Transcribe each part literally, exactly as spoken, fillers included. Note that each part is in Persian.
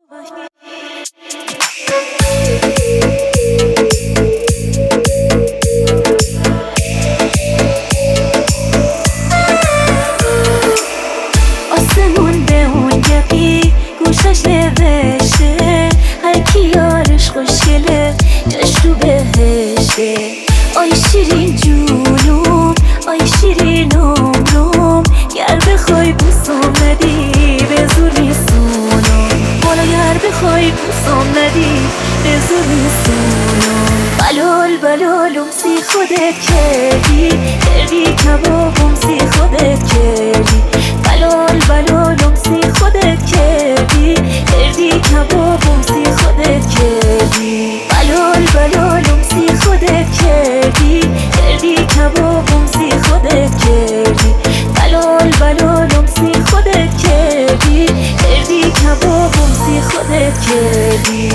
آسمون به اون یقی گوشش نوشته هر کی یارش خوشگله جاش تو بهشته. آی شیرین جونم آی شیرین عمرم گر بخوای بوسم ندی به زور میسونم. حالا گر بخوای بوسم ندی به زور میسونم. بلال بلالم سی خودت کردی کردی کبابم سی خودت کردی. بلال بلالم سی خودت کردی کردی کبابم سی خودت کردی. بلال بلالم سی خودت کردی کردی کبابم سی خودت کردی. بلال بلالم سی خودت کردی کردی کبابم سی خودت کردی.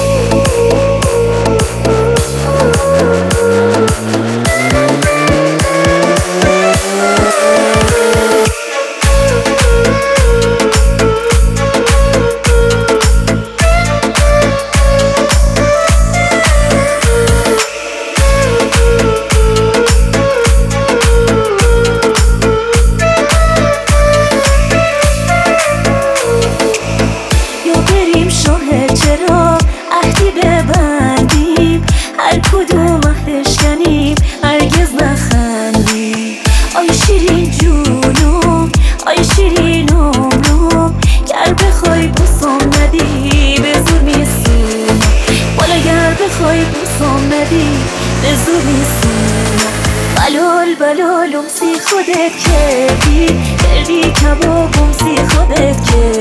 چرا عهدی ببندیم هر کدوم عهدش کنیم هرگز نخندیم. آی شیرین جونم آی شیرین عمرم گر بخوای بوسم ندی به زور میسونم. بالا گر بخوای بوسم ندی به زور میسونم. بلال بلالم سی خودت کردی کردی کبابم سی خودت کردی.